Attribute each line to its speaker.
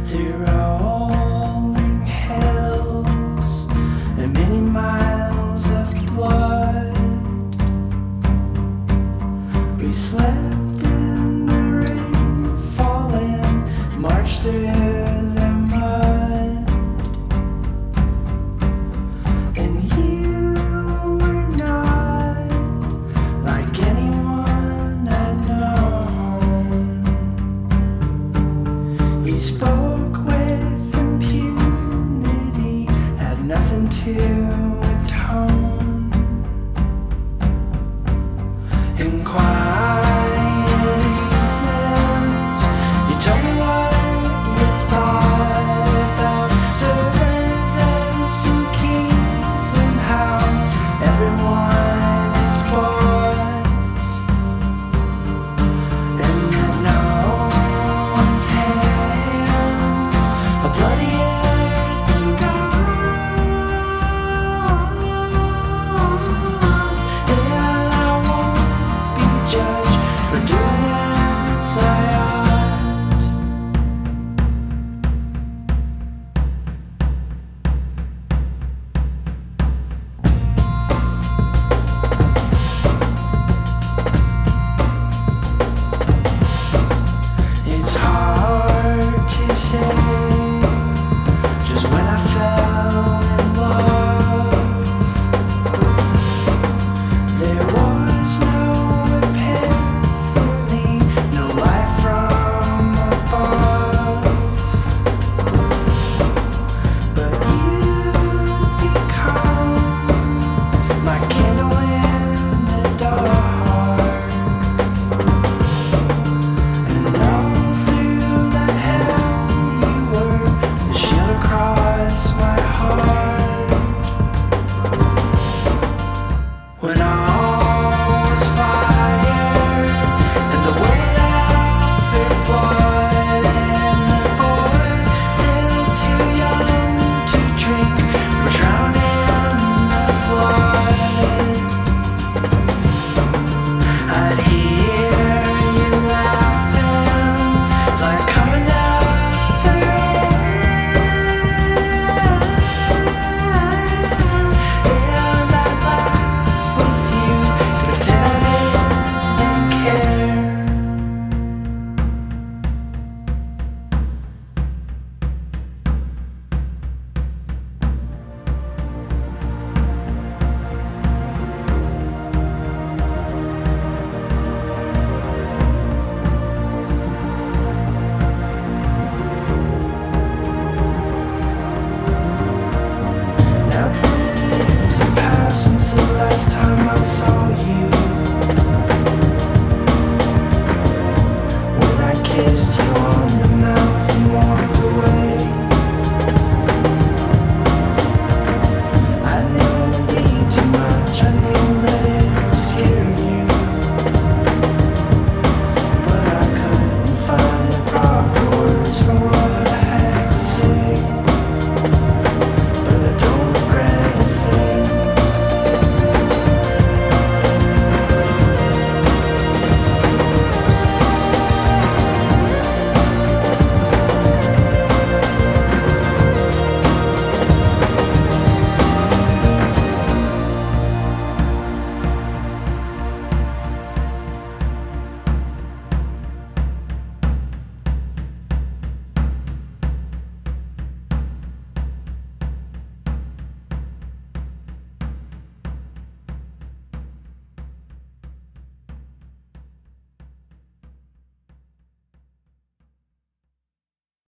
Speaker 1: through rolling hills and many miles of blood. We slept in the rain falling, marched through the mud, and you were not like anyone I'd known. You spoke with impunity, had nothing to atone. In quiet evenings, you told me what you thought about servants and kings and how everyone is bought, and in no one's hands a bloody earth and gods. And I won't be judged for doing as I ought. It's hard to say